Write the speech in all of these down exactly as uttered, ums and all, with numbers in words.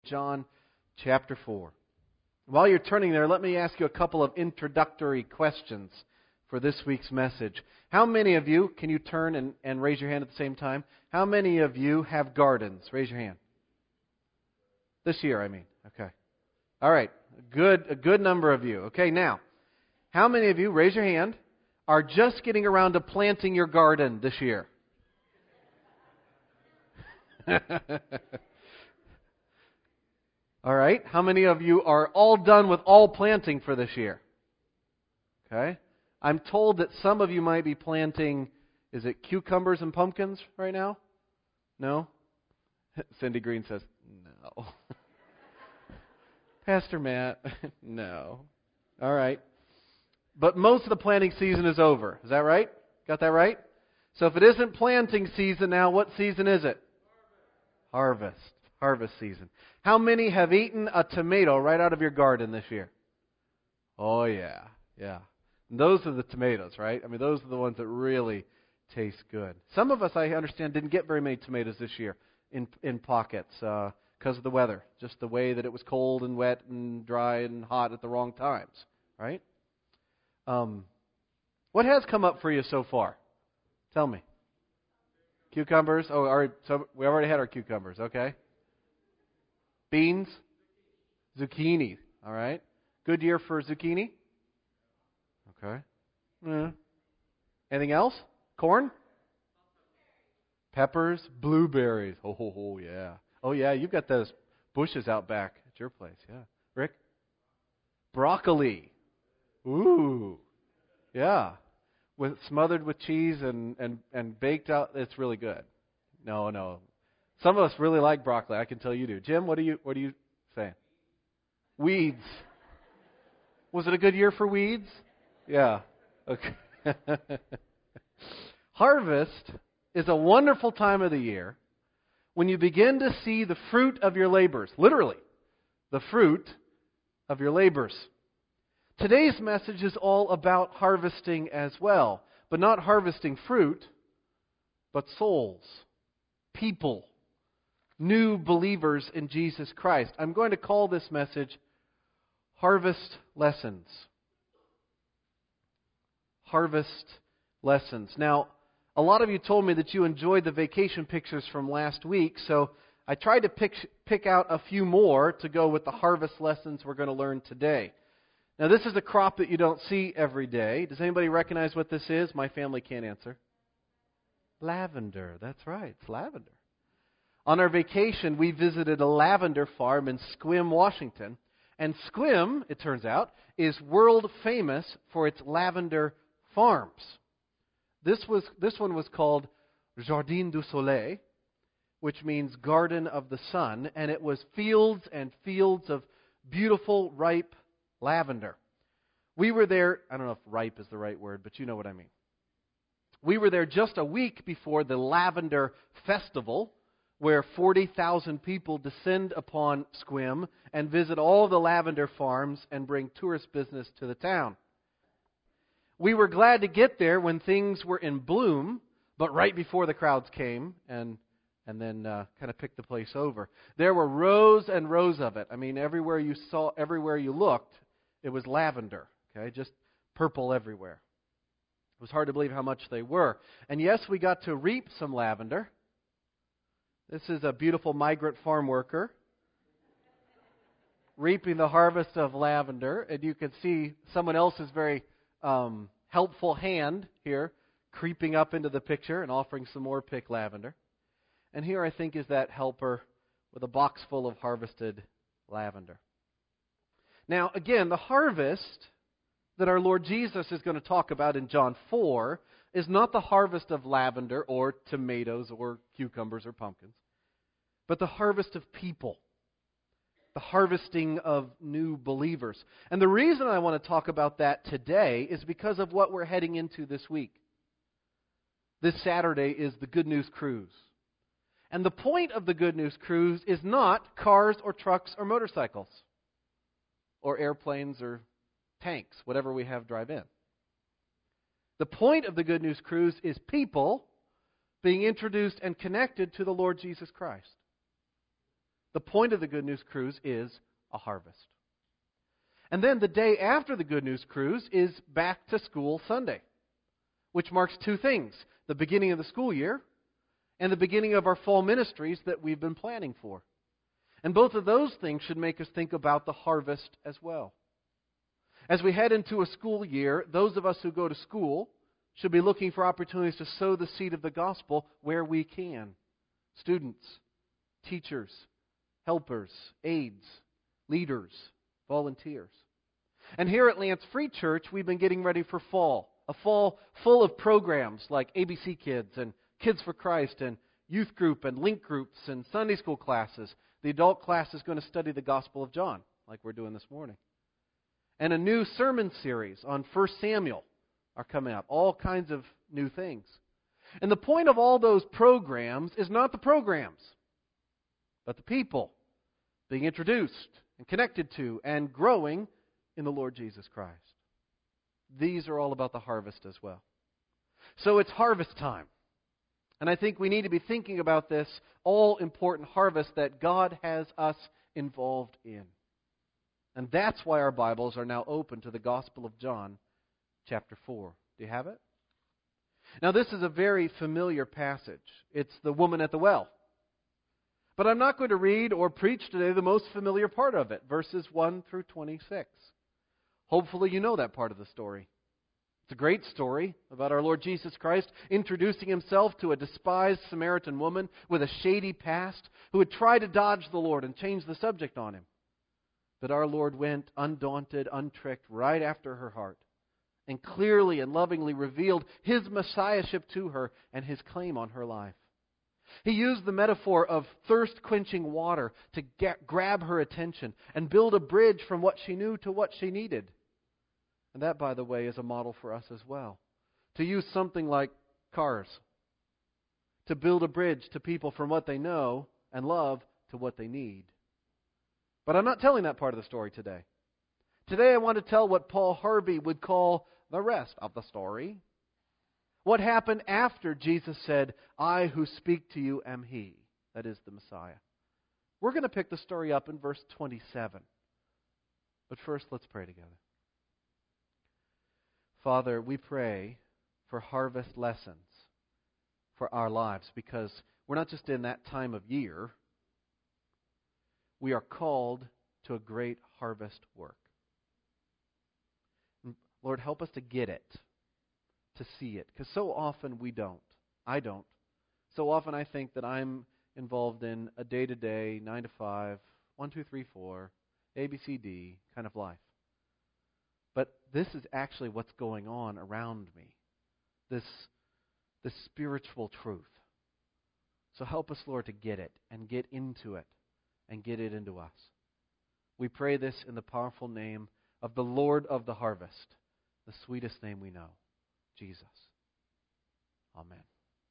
John chapter four. While you're turning there, let me ask you a couple of introductory questions for this week's message. How many of you, can you turn and, and raise your hand at the same time? How many of you have gardens? Raise your hand. This year, I mean. Okay. All right. Good, a good number of you. Okay, now, how many of you, raise your hand, are just getting around to planting your garden this year? All right. How many of you are all done with all planting for this year? Okay. I'm told that some of you might be planting, is it cucumbers and pumpkins right now? No? Cindy Green says, no. Pastor Matt, no. All right. But most of the planting season is over. Is that right? Got that right? So if it isn't planting season now, what season is it? Harvest. Harvest. Harvest season. How many have eaten a tomato right out of your garden this year? Oh, yeah. Yeah. And those are the tomatoes, right? I mean, those are the ones that really taste good. Some of us, I understand, didn't get very many tomatoes this year in in pockets because uh, of the weather. Just the way that it was cold and wet and dry and hot at the wrong times, right? Um, what has come up for you so far? Tell me. Cucumbers? Oh, all right, so we already had our cucumbers, okay. Beans? Zucchini, all right. Good year for zucchini? Okay. Yeah. Anything else? Corn? Peppers? Blueberries. Oh, oh, oh, yeah. Oh, yeah, you've got those bushes out back at your place, yeah. Rick? Broccoli. Ooh. Yeah. With smothered with cheese and, and, and baked out. It's really good. No, no. Some of us really like broccoli. I can tell you do. Jim, what are you what are you saying? Weeds. Was it a good year for weeds? Yeah. Okay. Harvest is a wonderful time of the year when you begin to see the fruit of your labors. Literally, the fruit of your labors. Today's message is all about harvesting as well, but not harvesting fruit, but souls, people, new believers in Jesus Christ. I'm going to call this message Harvest Lessons. Harvest Lessons. Now, a lot of you told me that you enjoyed the vacation pictures from last week, so I tried to pick, pick out a few more to go with the harvest lessons we're going to learn today. Now, this is a crop that you don't see every day. Does anybody recognize what this is? My family can't answer. Lavender. That's right. It's lavender. On our vacation, we visited a lavender farm in Sequim, Washington. And Sequim, it turns out, is world famous for its lavender farms. This was this one was called Jardin du Soleil, which means Garden of the Sun, and it was fields and fields of beautiful, ripe lavender. We were there, I don't know if ripe is the right word, but you know what I mean. We were there just a week before the Lavender Festival, where forty thousand people descend upon Sequim and visit all the lavender farms and bring tourist business to the town. We were glad to get there when things were in bloom, but right before the crowds came and and then uh, kind of picked the place over. There were rows and rows of it. I mean, everywhere you saw, everywhere you looked, it was lavender, okay, just purple everywhere. It was hard to believe how much they were. And yes, we got to reap some lavender. This is a beautiful migrant farm worker reaping the harvest of lavender. And you can see someone else's very um, helpful hand here creeping up into the picture and offering some more picked lavender. And here I think is that helper with a box full of harvested lavender. Now, again, the harvest that our Lord Jesus is going to talk about in John four is not the harvest of lavender or tomatoes or cucumbers or pumpkins, but the harvest of people, the harvesting of new believers. And the reason I want to talk about that today is because of what we're heading into this week. This Saturday is the Good News Cruise. And the point of the Good News Cruise is not cars or trucks or motorcycles or airplanes or tanks, whatever we have drive in. The point of the Good News Cruise is people being introduced and connected to the Lord Jesus Christ. The point of the Good News Cruise is a harvest. And then the day after the Good News Cruise is Back to School Sunday, which marks two things: the beginning of the school year and the beginning of our fall ministries that we've been planning for. And both of those things should make us think about the harvest as well. As we head into a school year, those of us who go to school should be looking for opportunities to sow the seed of the gospel where we can. Students, teachers, helpers, aides, leaders, volunteers. And here at Lance Free Church, we've been getting ready for fall. A fall full of programs like A B C Kids and Kids for Christ and youth group and link groups and Sunday school classes. The adult class is going to study the Gospel of John, like we're doing this morning. And a new sermon series on First Samuel are coming up. All kinds of new things. And the point of all those programs is not the programs, but the people being introduced and connected to and growing in the Lord Jesus Christ. These are all about the harvest as well. So it's harvest time. And I think we need to be thinking about this all-important harvest that God has us involved in. And that's why our Bibles are now open to the Gospel of John, chapter four. Do you have it? Now, this is a very familiar passage. It's the woman at the well. But I'm not going to read or preach today the most familiar part of it, verses one through twenty-six. Hopefully you know that part of the story. It's a great story about our Lord Jesus Christ introducing Himself to a despised Samaritan woman with a shady past who had tried to dodge the Lord and change the subject on Him. But our Lord went undaunted, untricked, right after her heart, and clearly and lovingly revealed His messiahship to her and His claim on her life. He used the metaphor of thirst-quenching water to get, grab her attention and build a bridge from what she knew to what she needed. And that, by the way, is a model for us as well. To use something like cars. To build a bridge to people from what they know and love to what they need. But I'm not telling that part of the story today. Today I want to tell what Paul Harvey would call the rest of the story. What happened after Jesus said, "I who speak to you am He," that is the Messiah. We're going to pick the story up in verse twenty-seven. But first, let's pray together. Father, we pray for harvest lessons for our lives, because we're not just in that time of year. We are called to a great harvest work. Lord, help us to get it, to see it, because so often we don't. I don't. So often I think that I'm involved in a day-to-day, nine to five, one, two, three, four, A, B, C, D kind of life. But this is actually what's going on around me, this, this spiritual truth. So help us, Lord, to get it and get into it and get it into us. We pray this in the powerful name of the Lord of the harvest, the sweetest name we know, Jesus. Amen.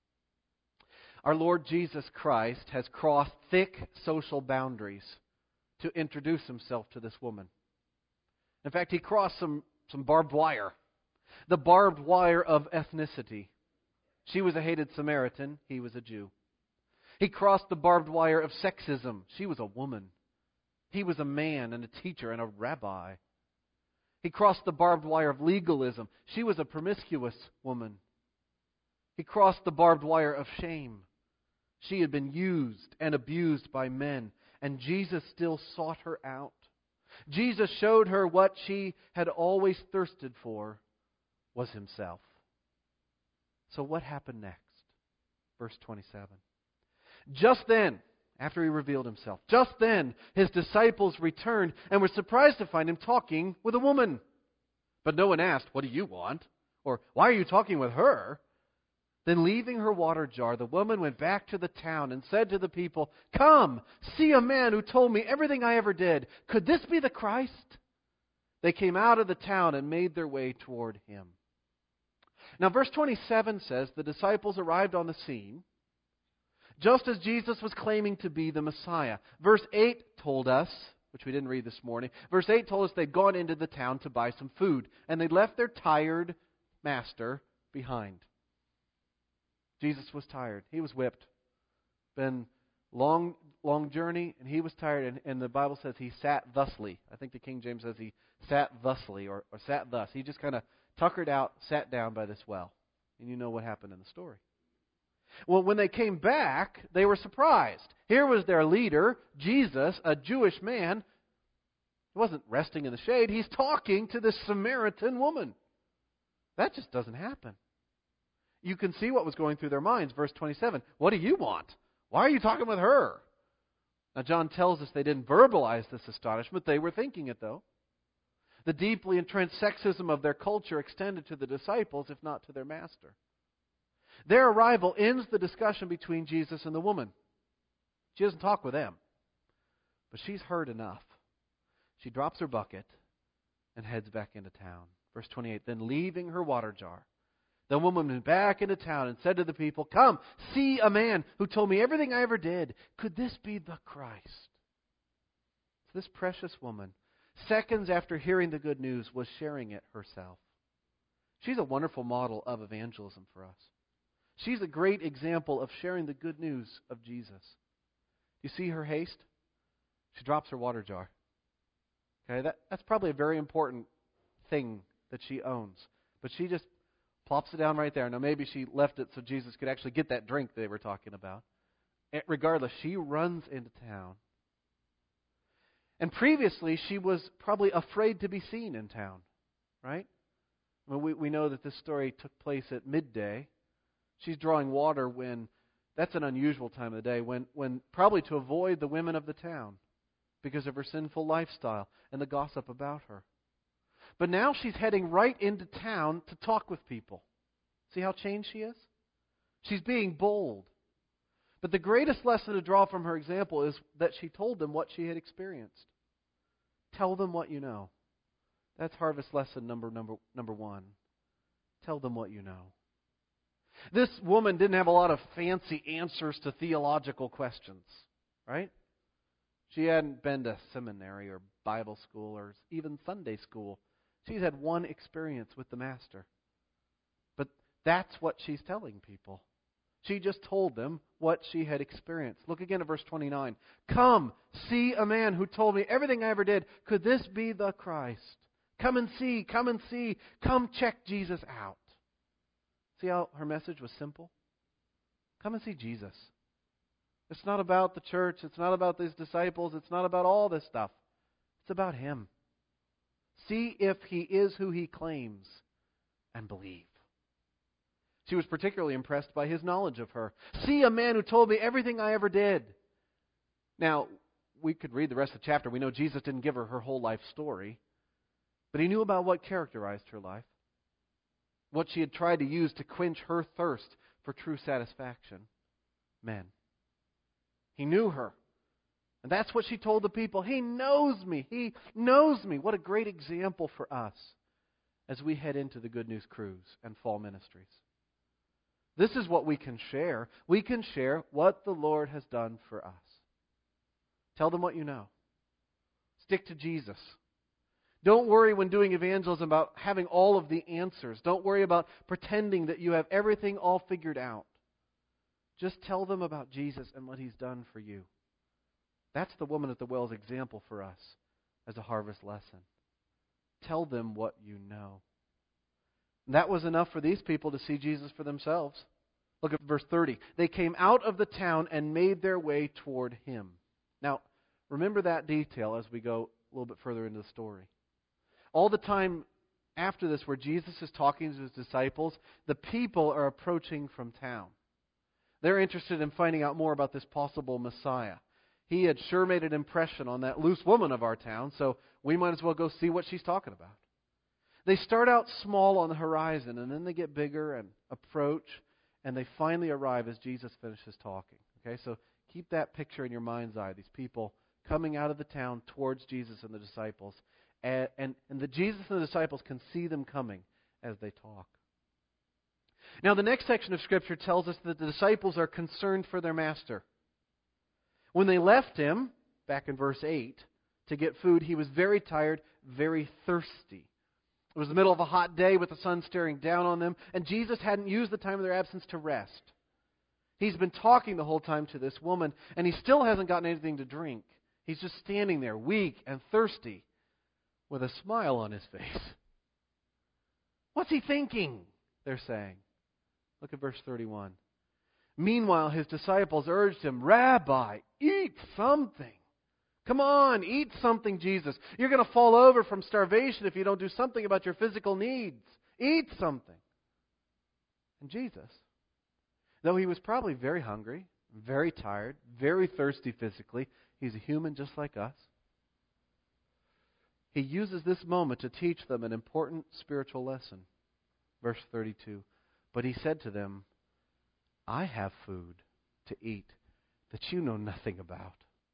Our Lord Jesus Christ has crossed thick social boundaries to introduce Himself to this woman. In fact, He crossed some, some barbed wire, the barbed wire of ethnicity. She was a hated Samaritan. He was a Jew. He crossed the barbed wire of sexism. She was a woman. He was a man and a teacher and a rabbi. He crossed the barbed wire of legalism. She was a promiscuous woman. He crossed the barbed wire of shame. She had been used and abused by men, and Jesus still sought her out. Jesus showed her what she had always thirsted for was Himself. So what happened next? Verse twenty-seven. Just then, after He revealed Himself, just then His disciples returned and were surprised to find Him talking with a woman. But no one asked, "What do you want?" Or, "Why are you talking with her?" Then leaving her water jar, the woman went back to the town and said to the people, "Come, see a man who told me everything I ever did. Could this be the Christ?" They came out of the town and made their way toward Him. Now, verse twenty-seven says the disciples arrived on the scene just as Jesus was claiming to be the Messiah. Verse eight told us, which we didn't read this morning, verse eight told us they'd gone into the town to buy some food, and they left their tired master behind. Jesus was tired. He was whipped, been Long, long journey, and he was tired, and, and the Bible says he sat thusly. I think the King James says he sat thusly, or, or sat thus. He just kind of tuckered out, sat down by this well. And you know what happened in the story. Well, when they came back, they were surprised. Here was their leader, Jesus, a Jewish man. He wasn't resting in the shade. He's talking to this Samaritan woman. That just doesn't happen. You can see what was going through their minds. Verse twenty-seven, what do you want? Why are you talking with her? Now, John tells us they didn't verbalize this astonishment. They were thinking it, though. The deeply entrenched sexism of their culture extended to the disciples, if not to their master. Their arrival ends the discussion between Jesus and the woman. She doesn't talk with them, but she's heard enough. She drops her bucket and heads back into town. Verse twenty-eight, then leaving her water jar, the woman went back into town and said to the people, come, see a man who told me everything I ever did. Could this be the Christ? So this precious woman, seconds after hearing the good news, was sharing it herself. She's a wonderful model of evangelism for us. She's a great example of sharing the good news of Jesus. You see her haste? She drops her water jar. Okay, that, that's probably a very important thing that she owns. But she just plops it down right there. Now, maybe she left it so Jesus could actually get that drink they were talking about. Regardless, she runs into town. And previously, she was probably afraid to be seen in town, right? I mean, we, we know that this story took place at midday. She's drawing water when, that's an unusual time of the day, when, when probably to avoid the women of the town because of her sinful lifestyle and the gossip about her. But now she's heading right into town to talk with people. See how changed she is? She's being bold. But the greatest lesson to draw from her example is that she told them what she had experienced. Tell them what you know. That's harvest lesson number number number one. Tell them what you know. This woman didn't have a lot of fancy answers to theological questions, right? She hadn't been to seminary or Bible school or even Sunday school. She's had one experience with the Master. But that's what she's telling people. She just told them what she had experienced. Look again at verse twenty-nine. Come, see a man who told me everything I ever did. Could this be the Christ? Come and see, come and see. Come check Jesus out. See how her message was simple? Come and see Jesus. It's not about the church. It's not about these disciples. It's not about all this stuff. It's about Him. See if He is who He claims and believe. She was particularly impressed by His knowledge of her. See a man who told me everything I ever did. Now, we could read the rest of the chapter. We know Jesus didn't give her her whole life story. But He knew about what characterized her life. What she had tried to use to quench her thirst for true satisfaction. Men. He knew her. And that's what she told the people. He knows me. He knows me. What a great example for us as we head into the Good News Cruise and fall ministries. This is what we can share. We can share what the Lord has done for us. Tell them what you know. Stick to Jesus. Don't worry when doing evangelism about having all of the answers. Don't worry about pretending that you have everything all figured out. Just tell them about Jesus and what He's done for you. That's the woman at the well's example for us as a harvest lesson. Tell them what you know. And that was enough for these people to see Jesus for themselves. Look at verse thirty. They came out of the town and made their way toward Him. Now, remember that detail as we go a little bit further into the story. All the time after this where Jesus is talking to His disciples, the people are approaching from town. They're interested in finding out more about this possible Messiah. He had sure made an impression on that loose woman of our town, so we might as well go see what she's talking about. They start out small on the horizon, and then they get bigger and approach, and they finally arrive as Jesus finishes talking. Okay, so keep that picture in your mind's eye, these people coming out of the town towards Jesus and the disciples. And, and, and the Jesus and the disciples can see them coming as they talk. Now, the next section of Scripture tells us that the disciples are concerned for their Master. When they left Him, back in verse eight, to get food, He was very tired, very thirsty. It was the middle of a hot day with the sun staring down on them, and Jesus hadn't used the time of their absence to rest. He's been talking the whole time to this woman, and he still hasn't gotten anything to drink. He's just standing there, weak and thirsty, with a smile on his face. What's he thinking? They're saying. Look at verse thirty-one. Meanwhile, his disciples urged him, Rabbi, eat something. Come on, eat something, Jesus. You're going to fall over from starvation if you don't do something about your physical needs. Eat something. And Jesus, though he was probably very hungry, very tired, very thirsty physically, he's a human just like us. He uses this moment to teach them an important spiritual lesson. Verse thirty-two. But he said to them, I have food to eat that you know nothing about.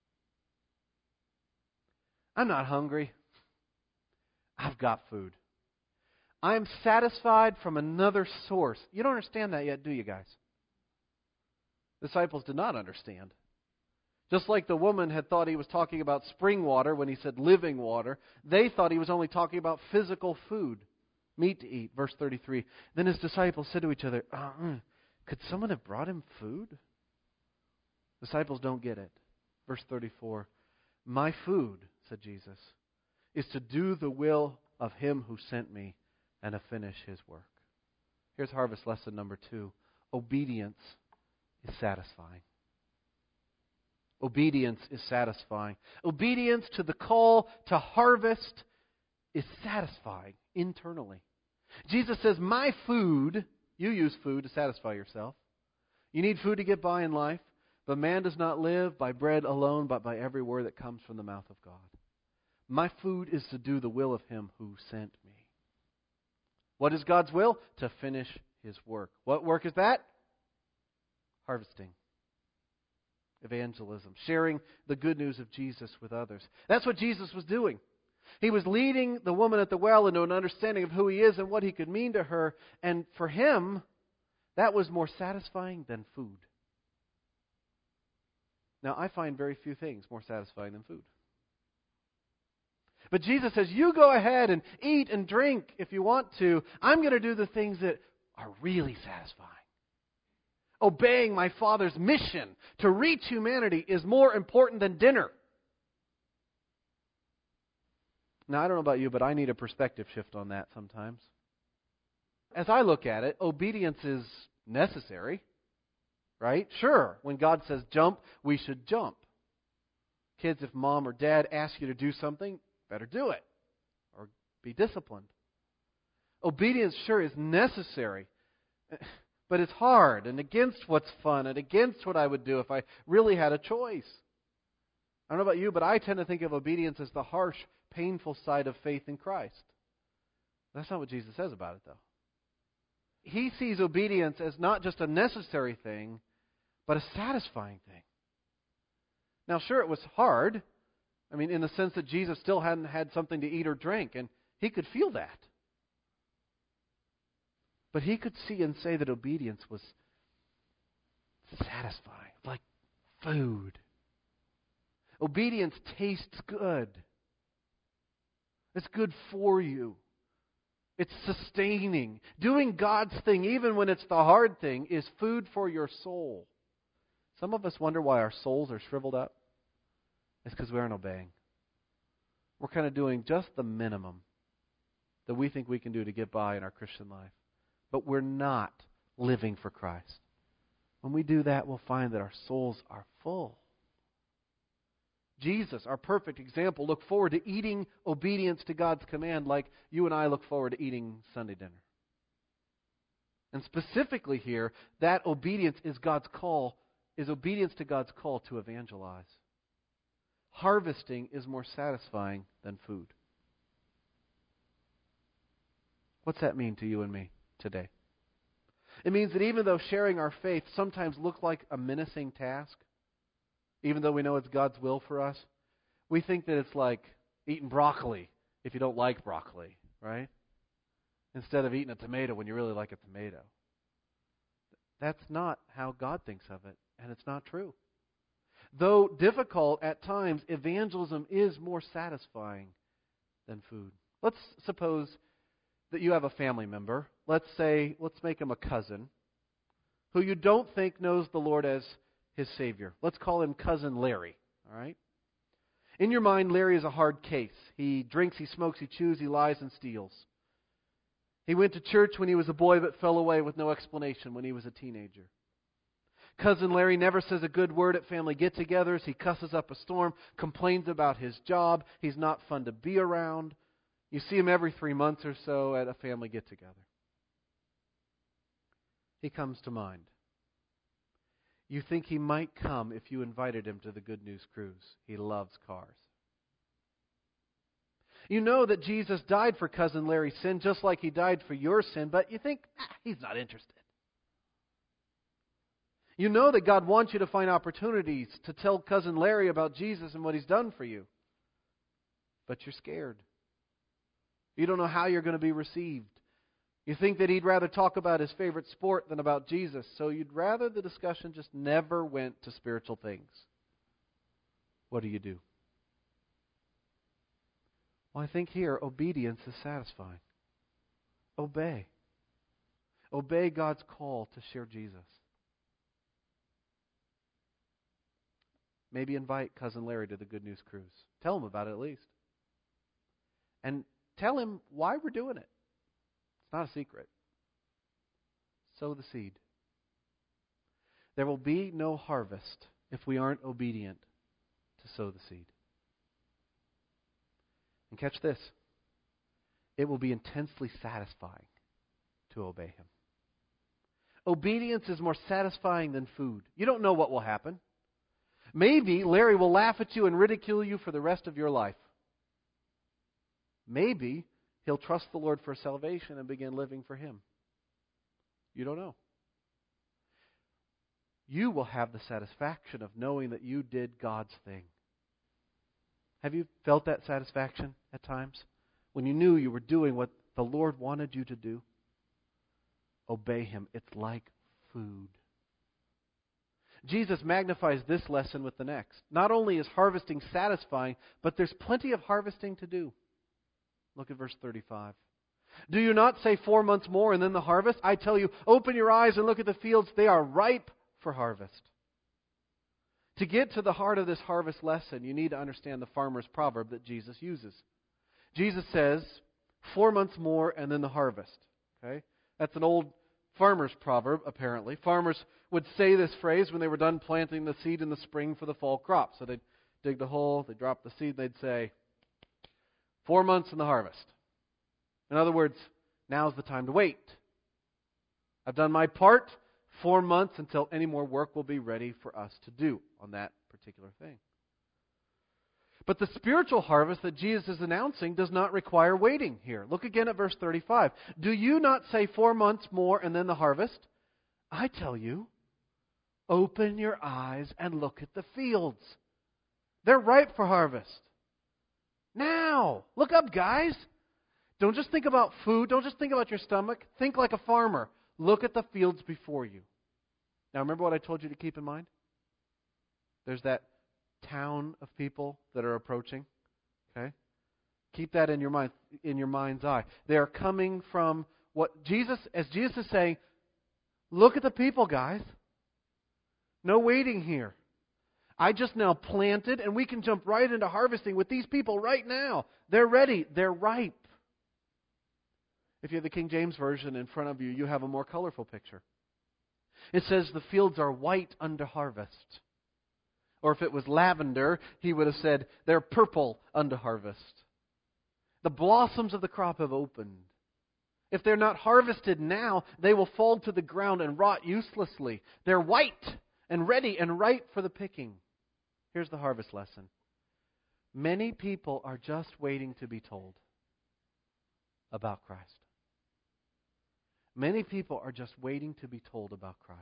I'm not hungry. I've got food. I'm satisfied from another source. You don't understand that yet, do you guys? The disciples did not understand. Just like the woman had thought he was talking about spring water when he said living water, they thought he was only talking about physical food, meat to eat. Verse thirty-three. Then his disciples said to each other, uh-uh, could someone have brought him food? Disciples don't get it. Verse thirty-four. My food, said Jesus, is to do the will of him who sent me and to finish his work. Here's harvest lesson number two. Obedience is satisfying. Obedience is satisfying. Obedience to the call to harvest is satisfying internally. Jesus says, my food, you use food to satisfy yourself. You need food to get by in life, but man does not live by bread alone, but by every word that comes from the mouth of God. My food is to do the will of him who sent me. What is God's will? To finish his work. What work is that? Harvesting. Evangelism. Sharing the good news of Jesus with others. That's what Jesus was doing. He was leading the woman at the well into an understanding of who he is and what he could mean to her. And for him, that was more satisfying than food. Now, I find very few things more satisfying than food. But Jesus says, you go ahead and eat and drink if you want to. I'm going to do the things that are really satisfying. Obeying my Father's mission to reach humanity is more important than dinner. Now, I don't know about you, but I need a perspective shift on that sometimes. As I look at it, obedience is necessary, right? Sure, when God says jump, we should jump. Kids, if mom or dad ask you to do something, better do it or be disciplined. Obedience sure is necessary, but it's hard and against what's fun and against what I would do if I really had a choice. I don't know about you, but I tend to think of obedience as the harsh, painful side of faith in Christ. That's not what Jesus says about it, though. He sees obedience as not just a necessary thing, but a satisfying thing. Now, sure, it was hard. I mean, in the sense that Jesus still hadn't had something to eat or drink, and he could feel that. But he could see and say that obedience was satisfying, like food. Obedience tastes good. It's good for you. It's sustaining. Doing God's thing, even when it's the hard thing, is food for your soul. Some of us wonder why our souls are shriveled up. It's because we aren't obeying. We're kind of doing just the minimum that we think we can do to get by in our Christian life. But we're not living for Christ. When we do that, we'll find that our souls are full. Jesus, our perfect example, looked forward to eating obedience to God's command like you and I look forward to eating Sunday dinner. And specifically here, that obedience is God's call, is obedience to God's call to evangelize. Harvesting is more satisfying than food. What's that mean to you and me today? It means that even though sharing our faith sometimes looks like a menacing task, even though we know it's God's will for us, we think that it's like eating broccoli if you don't like broccoli, right? Instead of eating a tomato when you really like a tomato. That's not how God thinks of it, and it's not true. Though difficult at times, evangelism is more satisfying than food. Let's suppose that you have a family member. Let's say, let's make him a cousin who you don't think knows the Lord as his Savior. Let's call him Cousin Larry, all right? In your mind, Larry is a hard case. He drinks, he smokes, he chews, he lies and steals. He went to church when he was a boy but fell away with no explanation when he was a teenager. Cousin Larry never says a good word at family get-togethers. He cusses up a storm, complains about his job. He's not fun to be around. You see him every three months or so at a family get-together. He comes to mind. You think he might come if you invited him to the Good News Cruise. He loves cars. You know that Jesus died for Cousin Larry's sin just like he died for your sin, but you think, ah, he's not interested. You know that God wants you to find opportunities to tell Cousin Larry about Jesus and what he's done for you, but you're scared. You don't know how you're going to be received. You think that he'd rather talk about his favorite sport than about Jesus, so you'd rather the discussion just never went to spiritual things. What do you do? Well, I think here obedience is satisfying. Obey. Obey God's call to share Jesus. Maybe invite Cousin Larry to the Good News Cruise. Tell him about it at least. And tell him why we're doing it. It's not a secret. Sow the seed. There will be no harvest if we aren't obedient to sow the seed. And catch this. It will be intensely satisfying to obey him. Obedience is more satisfying than food. You don't know what will happen. Maybe Larry will laugh at you and ridicule you for the rest of your life. Maybe he'll trust the Lord for salvation and begin living for him. You don't know. You will have the satisfaction of knowing that you did God's thing. Have you felt that satisfaction at times? When you knew you were doing what the Lord wanted you to do? Obey him. It's like food. Jesus magnifies this lesson with the next. Not only is harvesting satisfying, but there's plenty of harvesting to do. Look at verse thirty-five. Do you not say four months more and then the harvest? I tell you, open your eyes and look at the fields. They are ripe for harvest. To get to the heart of this harvest lesson, you need to understand the farmer's proverb that Jesus uses. Jesus says, four months more and then the harvest. Okay? That's an old farmer's proverb, apparently. Farmers would say this phrase when they were done planting the seed in the spring for the fall crop. So they'd dig the hole, they'd drop the seed, and they'd say, four months in the harvest. In other words, now's the time to wait. I've done my part. Four months until any more work will be ready for us to do on that particular thing. But the spiritual harvest that Jesus is announcing does not require waiting here. Look again at verse thirty-five. Do you not say four months more and then the harvest? I tell you, open your eyes and look at the fields. They're ripe for harvest. Now, look up, guys. Don't just think about food. Don't just think about your stomach. Think like a farmer. Look at the fields before you. Now, remember what I told you to keep in mind? There's that town of people that are approaching. Okay? Keep that in your mind, in your mind's eye. They are coming from what Jesus, as Jesus is saying, look at the people, guys. No waiting here. I just now planted, and we can jump right into harvesting with these people right now. They're ready. They're ripe. If you have the King James Version in front of you, you have a more colorful picture. It says the fields are white unto harvest. Or if it was lavender, he would have said they're purple unto harvest. The blossoms of the crop have opened. If they're not harvested now, they will fall to the ground and rot uselessly. They're white and ready and ripe for the picking. Here's the harvest lesson. Many people are just waiting to be told about Christ. Many people are just waiting to be told about Christ.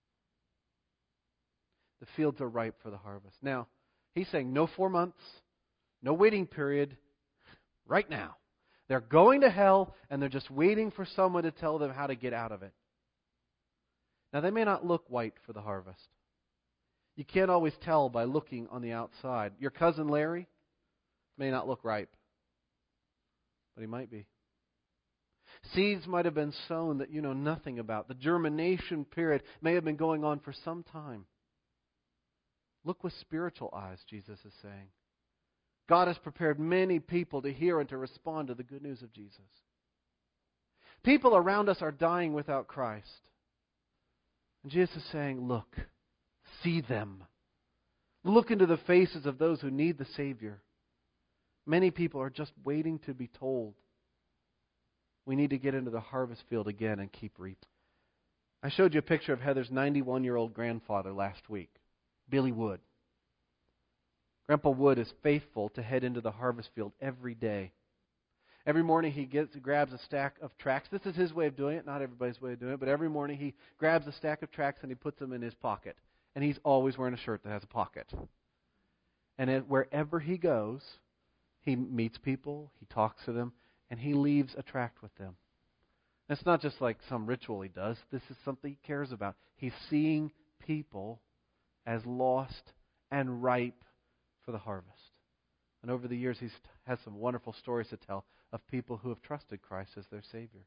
The fields are ripe for the harvest. Now, he's saying no four months, no waiting period, right now. They're going to hell, and they're just waiting for someone to tell them how to get out of it. Now, they may not look white for the harvest. You can't always tell by looking on the outside. Your cousin Larry may not look ripe, but he might be. Seeds might have been sown that you know nothing about. The germination period may have been going on for some time. Look with spiritual eyes, Jesus is saying. God has prepared many people to hear and to respond to the good news of Jesus. People around us are dying without Christ. And Jesus is saying, look, see them. Look into the faces of those who need the Savior. Many people are just waiting to be told. We need to get into the harvest field again and keep reaping. I showed you a picture of Heather's ninety-one-year-old grandfather last week, Billy Wood. Grandpa Wood is faithful to head into the harvest field every day. Every morning he gets grabs a stack of tracts. This is his way of doing it, not everybody's way of doing it, but every morning he grabs a stack of tracts and he puts them in his pocket. And he's always wearing a shirt that has a pocket. And it, wherever he goes, he meets people, he talks to them, and he leaves a tract with them. It's not just like some ritual he does. This is something he cares about. He's seeing people as lost and ripe for the harvest. And over the years, he's had some wonderful stories to tell of people who have trusted Christ as their Savior.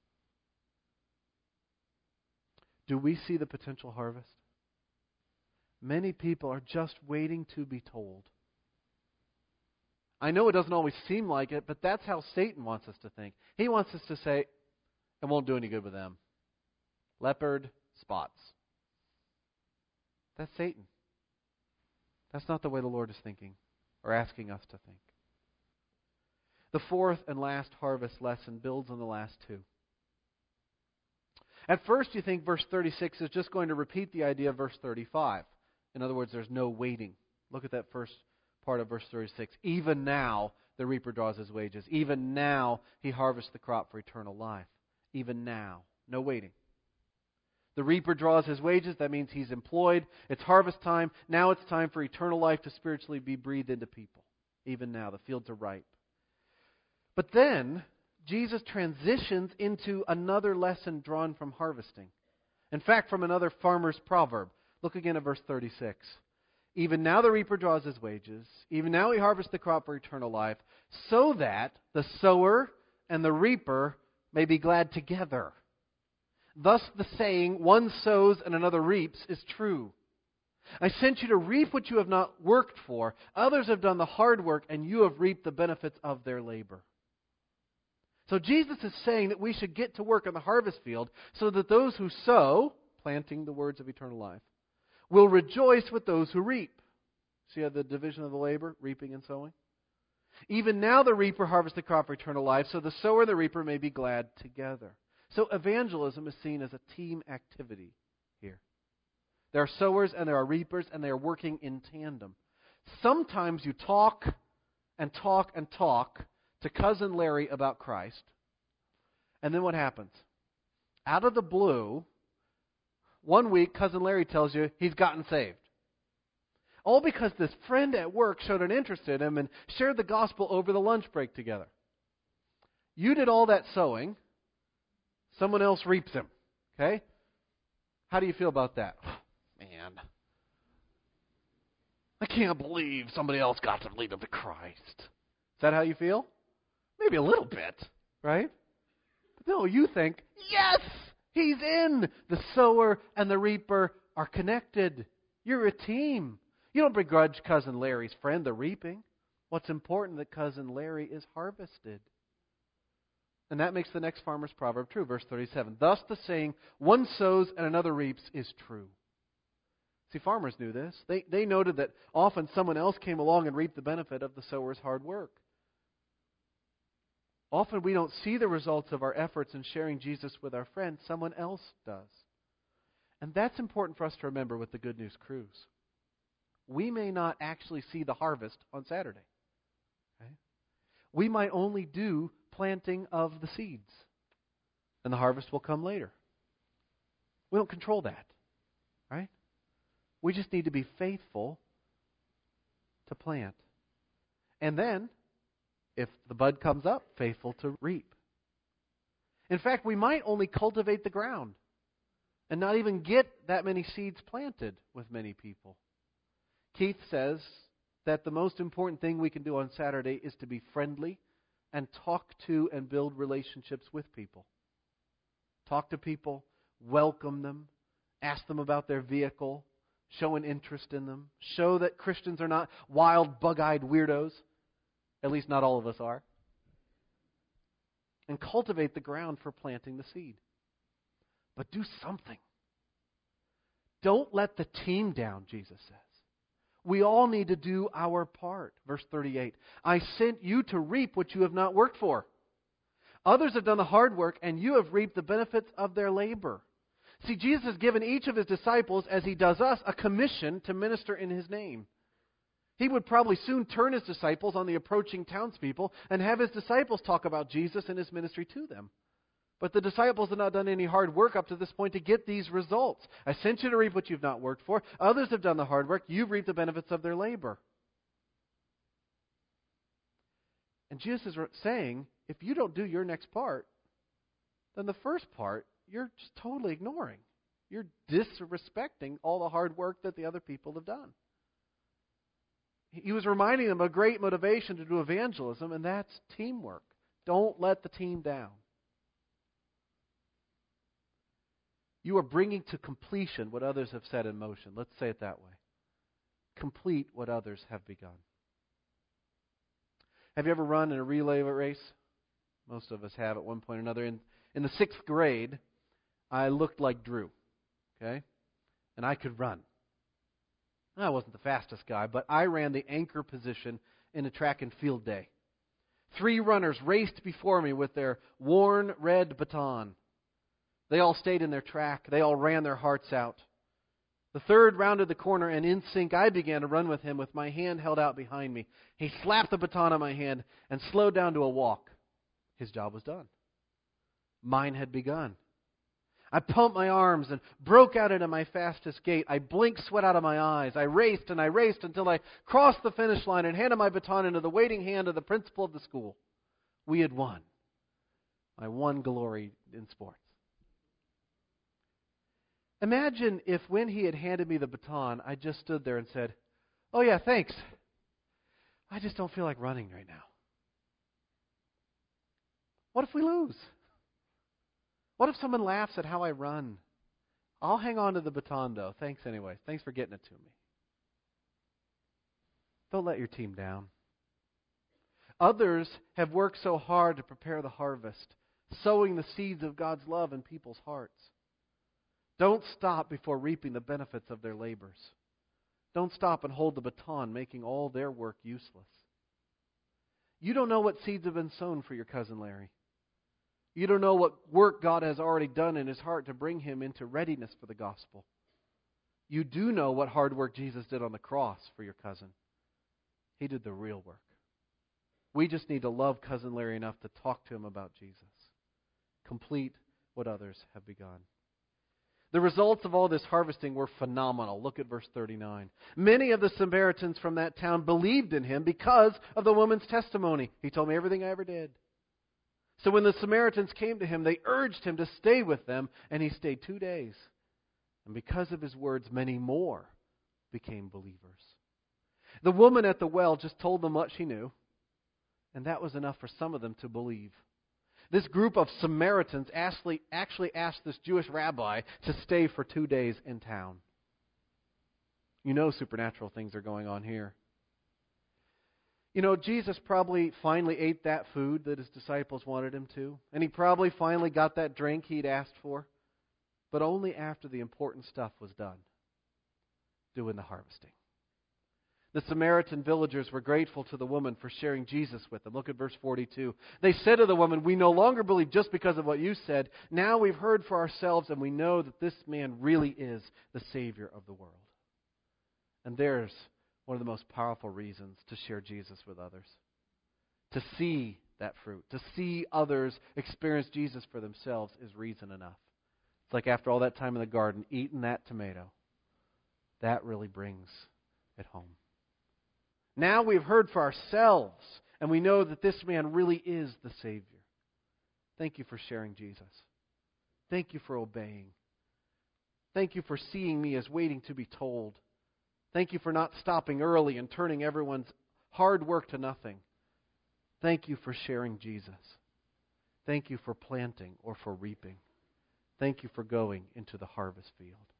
Do we see the potential harvest? Many people are just waiting to be told. I know it doesn't always seem like it, but that's how Satan wants us to think. He wants us to say, it won't do any good with them. Leopard, spots. That's Satan. That's not the way the Lord is thinking or asking us to think. The fourth and last harvest lesson builds on the last two. At first, you think verse thirty-six is just going to repeat the idea of verse thirty-five. In other words, there's no waiting. Look at that first part of verse thirty-six. Even now, the reaper draws his wages. Even now, he harvests the crop for eternal life. Even now. No waiting. The reaper draws his wages. That means he's employed. It's harvest time. Now it's time for eternal life to spiritually be breathed into people. Even now, the fields are ripe. But then, Jesus transitions into another lesson drawn from harvesting. In fact, from another farmer's proverb. Look again at verse thirty-six. Even now the reaper draws his wages. Even now he harvests the crop for eternal life, so that the sower and the reaper may be glad together. Thus the saying, one sows and another reaps, is true. I sent you to reap what you have not worked for. Others have done the hard work, and you have reaped the benefits of their labor. So Jesus is saying that we should get to work in the harvest field so that those who sow, planting the words of eternal life, will rejoice with those who reap. See how the division of the labor, reaping and sowing? Even now the reaper harvests the crop for eternal life, so the sower and the reaper may be glad together. So evangelism is seen as a team activity here. There are sowers and there are reapers, and they are working in tandem. Sometimes you talk and talk and talk to Cousin Larry about Christ, and then what happens? Out of the blue, one week, Cousin Larry tells you he's gotten saved. All because this friend at work showed an interest in him and shared the gospel over the lunch break together. You did all that sowing. Someone else reaps him. Okay? How do you feel about that? Oh, man. I can't believe somebody else got to lead them to Christ. Is that how you feel? Maybe a little bit, right? But no, you think, yes! He's in. The sower and the reaper are connected. You're a team. You don't begrudge Cousin Larry's friend the reaping. What's important that Cousin Larry is harvested. And that makes the next farmer's proverb true. Verse thirty-seven. Thus the saying, one sows and another reaps, is true. See, farmers knew this. They, they noted that often someone else came along and reaped the benefit of the sower's hard work. Often we don't see the results of our efforts in sharing Jesus with our friends. Someone else does. And that's important for us to remember with the Good News Cruise. We may not actually see the harvest on Saturday. Okay? We might only do planting of the seeds. And the harvest will come later. We don't control that. Right? We just need to be faithful to plant. And then, if the bud comes up, faithful to reap. In fact, we might only cultivate the ground and not even get that many seeds planted with many people. Keith says that the most important thing we can do on Saturday is to be friendly and talk to and build relationships with people. Talk to people, welcome them, ask them about their vehicle, show an interest in them, show that Christians are not wild, bug-eyed weirdos. At least not all of us are. And cultivate the ground for planting the seed. But do something. Don't let the team down, Jesus says. We all need to do our part. Verse thirty-eight, I sent you to reap what you have not worked for. Others have done the hard work, and you have reaped the benefits of their labor. See, Jesus has given each of His disciples, as He does us, a commission to minister in His name. He would probably soon turn His disciples on the approaching townspeople and have His disciples talk about Jesus and His ministry to them. But the disciples have not done any hard work up to this point to get these results. I sent you to reap what you've not worked for. Others have done the hard work. You've reaped the benefits of their labor. And Jesus is saying, if you don't do your next part, then the first part, you're just totally ignoring. You're disrespecting all the hard work that the other people have done. He was reminding them of a great motivation to do evangelism, and that's teamwork. Don't let the team down. You are bringing to completion what others have set in motion. Let's say it that way. Complete what others have begun. Have you ever run in a relay race? Most of us have at one point or another. In, in the sixth grade, I looked like Drew. Okay? And I could run. I wasn't the fastest guy, but I ran the anchor position in a track and field day. Three runners raced before me with their worn red baton. They all stayed in their track. They all ran their hearts out. The third rounded the corner, and in sync I began to run with him with my hand held out behind me. He slapped the baton on my hand and slowed down to a walk. His job was done. Mine had begun. I pumped my arms and broke out into my fastest gait. I blinked sweat out of my eyes. I raced and I raced until I crossed the finish line and handed my baton into the waiting hand of the principal of the school. We had won. My one glory in sports. Imagine if when he had handed me the baton, I just stood there and said, "Oh yeah, thanks. I just don't feel like running right now." What if we lose? What if someone laughs at how I run? I'll hang on to the baton, though. Thanks anyway. Thanks for getting it to me. Don't let your team down. Others have worked so hard to prepare the harvest, sowing the seeds of God's love in people's hearts. Don't stop before reaping the benefits of their labors. Don't stop and hold the baton, making all their work useless. You don't know what seeds have been sown for your cousin Larry. You don't know what work God has already done in his heart to bring him into readiness for the gospel. You do know what hard work Jesus did on the cross for your cousin. He did the real work. We just need to love cousin Larry enough to talk to him about Jesus. Complete what others have begun. The results of all this harvesting were phenomenal. Look at verse thirty-nine. Many of the Samaritans from that town believed in him because of the woman's testimony. He told me everything I ever did. So when the Samaritans came to him, they urged him to stay with them, and he stayed two days. And because of his words, many more became believers. The woman at the well just told them what she knew, and that was enough for some of them to believe. This group of Samaritans actually, actually asked this Jewish rabbi to stay for two days in town. You know supernatural things are going on here. You know, Jesus probably finally ate that food that his disciples wanted him to, and he probably finally got that drink he'd asked for, but only after the important stuff was done, doing the harvesting. The Samaritan villagers were grateful to the woman for sharing Jesus with them. Look at verse forty-two. They said to the woman, "We no longer believe just because of what you said. Now we've heard for ourselves, and we know that this man really is the Savior of the world." And there's one of the most powerful reasons to share Jesus with others. To see that fruit, to see others experience Jesus for themselves is reason enough. It's like after all that time in the garden, eating that tomato. That really brings it home. Now we've heard for ourselves, and we know that this man really is the Savior. Thank you for sharing Jesus. Thank you for obeying. Thank you for seeing me as waiting to be told. Thank you for not stopping early and turning everyone's hard work to nothing. Thank you for sharing Jesus. Thank you for planting or for reaping. Thank you for going into the harvest field.